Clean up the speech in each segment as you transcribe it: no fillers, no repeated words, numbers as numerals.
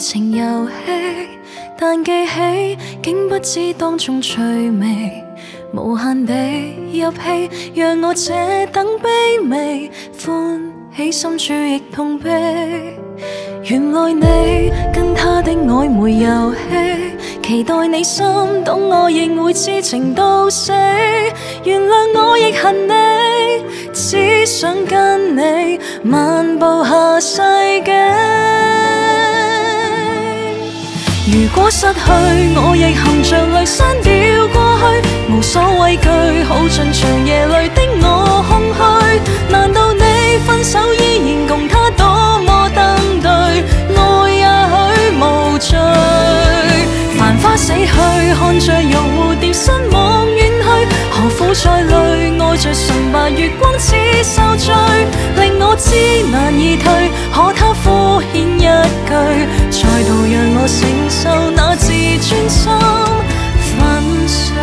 情遊戲，但記起竟不知當中趣味，無限地入戲，讓我這等卑微，歡喜心處亦痛悲。原來你跟他的曖昧遊戲，期待你心懂我，仍會痴情到死。原諒我亦恨你，只想跟你漫步下世紀。如果失去，我亦含着淚刪掉過去，無所畏懼，耗盡長夜裏的我空虛。難道你分手依然共他多麼登對，愛也許無罪。繁花死去，看着如蝴蝶失望遠去，何苦再累？愛着純白月光似受罪，令我知難以退。可他敷衍一句，再度讓我承受那自尊心粉碎。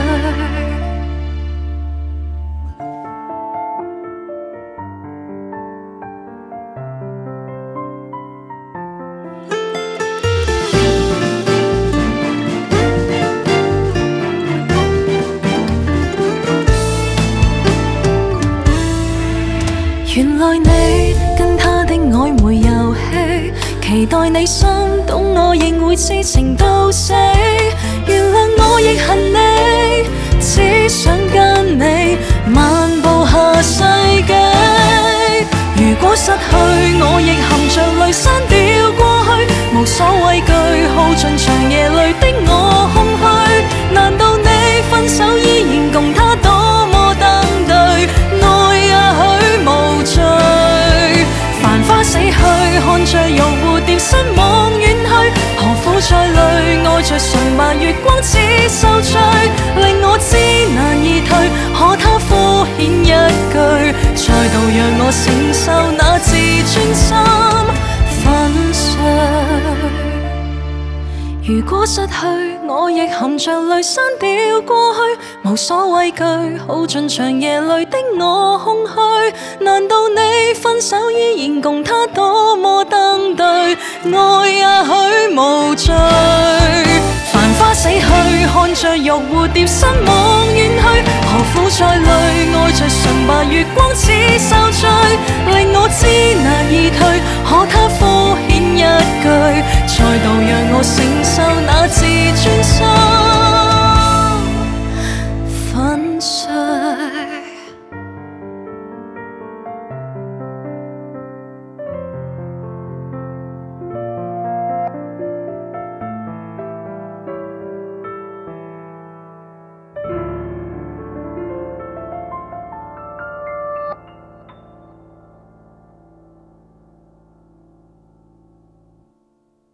原來你跟他的曖昧遊戲，期待你心懂我，仍會痴情到死。原諒我亦恨你，只想跟你漫步下世紀。如果失去，我亦含着淚刪掉過去，無所畏懼，耗盡長夜裏的我空虛。難道你分手依然共他多麼登對，愛也許無罪。繁花死去，看着如蝴蝶失望遠去，何苦再累？愛着純白月光似受罪，令我知難以退。可他敷衍一句，再度讓我承受那自尊心粉碎。如果失去，我亦含着淚刪掉過去，無所畏懼，耗盡長夜裏的我空虛。難道你分手依然共他多麼登對，愛也許無罪。繁花死去，看着如蝴蝶失望遠去，何苦再累？愛着純白月光似受罪，